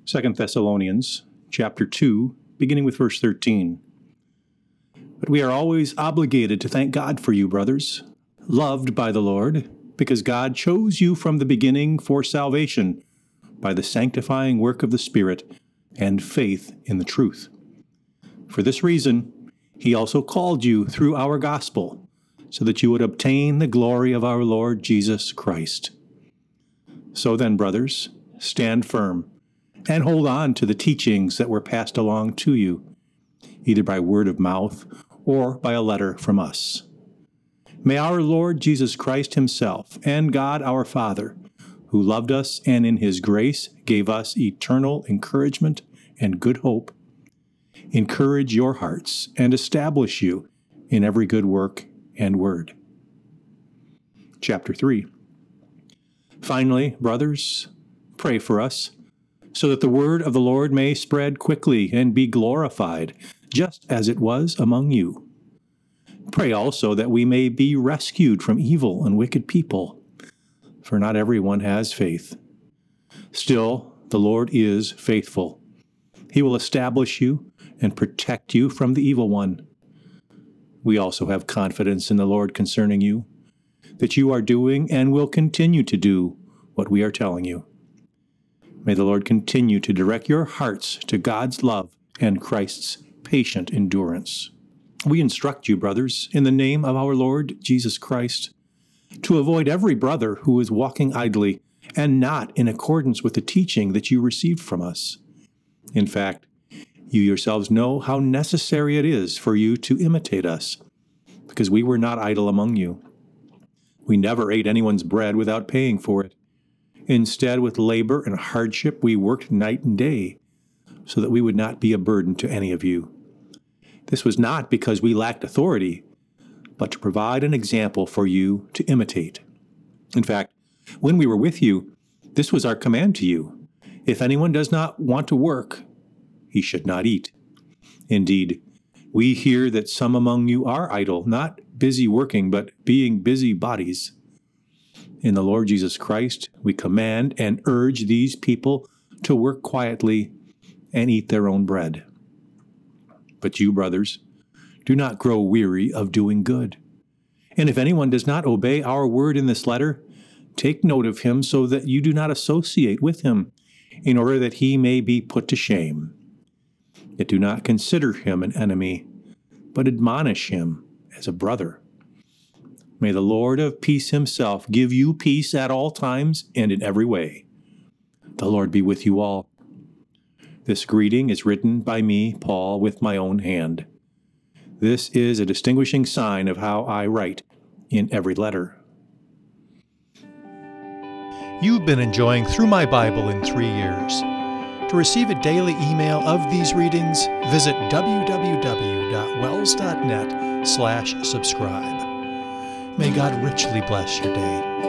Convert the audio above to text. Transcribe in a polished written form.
2 Thessalonians chapter 2, beginning with verse 13. But we are always obligated to thank God for you, brothers, loved by the Lord, because God chose you from the beginning for salvation by the sanctifying work of the Spirit and faith in the truth. For this reason, He also called you through our gospel, so that you would obtain the glory of our Lord Jesus Christ. So then, brothers, stand firm and hold on to the teachings that were passed along to you, either by word of mouth or by a letter from us. May our Lord Jesus Christ Himself and God our Father, who loved us and in His grace gave us eternal encouragement and good hope, encourage your hearts and establish you in every good work and word. Chapter 3. Finally, brothers, pray for us, so that the word of the Lord may spread quickly and be glorified, just as it was among you. Pray also that we may be rescued from evil and wicked people, for not everyone has faith. Still, the Lord is faithful. He will establish you and protect you from the evil one. We also have confidence in the Lord concerning you, that you are doing and will continue to do what we are telling you. May the Lord continue to direct your hearts to God's love and Christ's patient endurance. We instruct you, brothers, in the name of our Lord Jesus Christ, to avoid every brother who is walking idly and not in accordance with the teaching that you received from us. In fact, you yourselves know how necessary it is for you to imitate us, because we were not idle among you. We never ate anyone's bread without paying for it. Instead, with labor and hardship, we worked night and day, so that we would not be a burden to any of you. This was not because we lacked authority, but to provide an example for you to imitate. In fact, when we were with you, this was our command to you. If anyone does not want to work, he should not eat. Indeed, we hear that some among you are idle, not busy working, but being busy bodies. In the Lord Jesus Christ, we command and urge these people to work quietly and eat their own bread. But you, brothers, do not grow weary of doing good. And if anyone does not obey our word in this letter, take note of him so that you do not associate with him, in order that he may be put to shame. Yet do not consider him an enemy, but admonish him as a brother. May the Lord of peace Himself give you peace at all times and in every way. The Lord be with you all. This greeting is written by me, Paul, with my own hand. This is a distinguishing sign of how I write in every letter. You've been enjoying Through My Bible in 3 Years. To receive a daily email of these readings, visit www.wells.net/subscribe. May God richly bless your day.